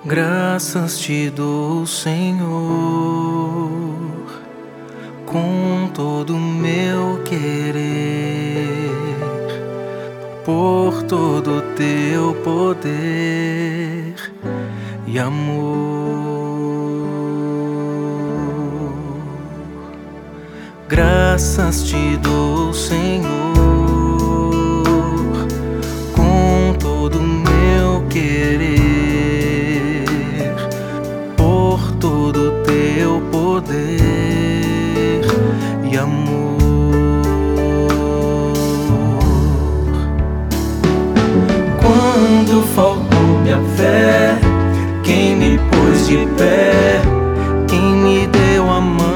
Graças te dou, Senhor, com todo o meu querer, por todo o teu poder e amor. Graças te dou, Senhor, com todo o meu querer, todo o teu poder e amor. Quando faltou minha fé, quem me pôs de pé, quem me deu a mão.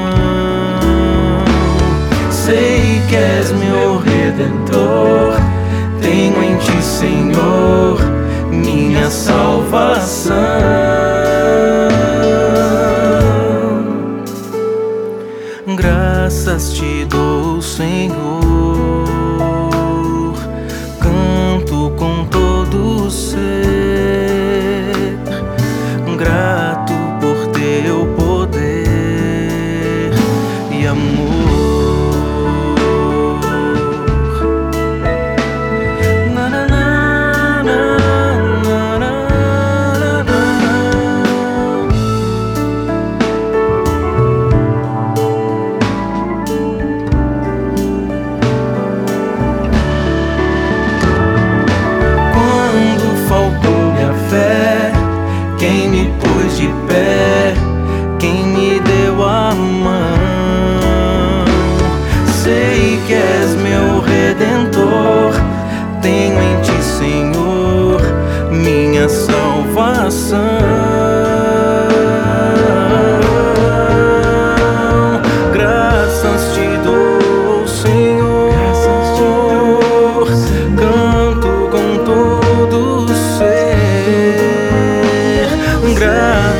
Sei que és meu Redentor, tenho em ti, Senhor, minha salvação. Graças te dou, Senhor, canto com todo o ser, grato por teu poder e amor. Quem me pôs de pé, quem me deu a mão. Sei que és meu Redentor, tenho em ti, Senhor, minha salvação. Graças te dou, Senhor, canto com todo o ser. Graças